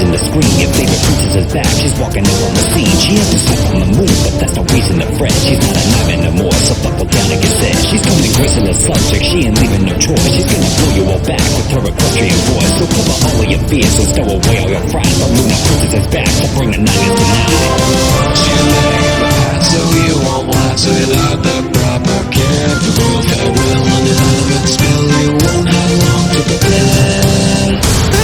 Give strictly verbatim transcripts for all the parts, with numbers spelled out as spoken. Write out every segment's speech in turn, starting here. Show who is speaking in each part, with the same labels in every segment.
Speaker 1: reason to scream. Your favorite princess is back, she's walking up on the scene. She has to step on the moon, but that's no reason to fret. She's not a knife anymore, so buckle down and get set. She's coming gracing the subject, she ain't leaving no choice. She's gonna blow you all back with her equestrian voice. So cover all of your fears and stow away all your pride. The Luna princess is back to bring the night into night.
Speaker 2: She's laying in the past so you won't lie. So without the proper care, the world farewell on the element spell. You won't have long to prepare.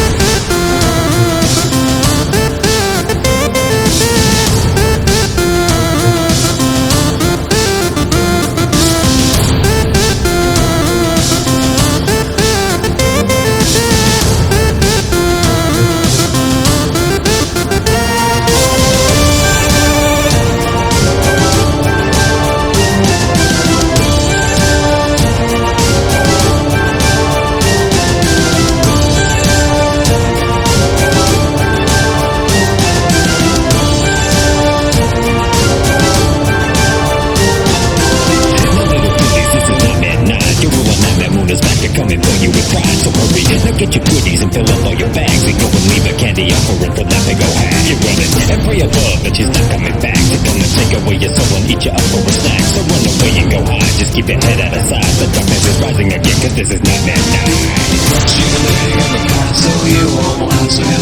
Speaker 1: Coming for you with pride, so hurry. Now get your goodies and fill up all your bags and go and leave a candy offering for that big old hag. You're running and pray above that she's not coming back to come and take away your soul and eat you up for a snack. So run away and go high, just keep your head out of sight. The darkness is rising again, cause this is not that night.
Speaker 2: She's laying in the past so you won't lie. So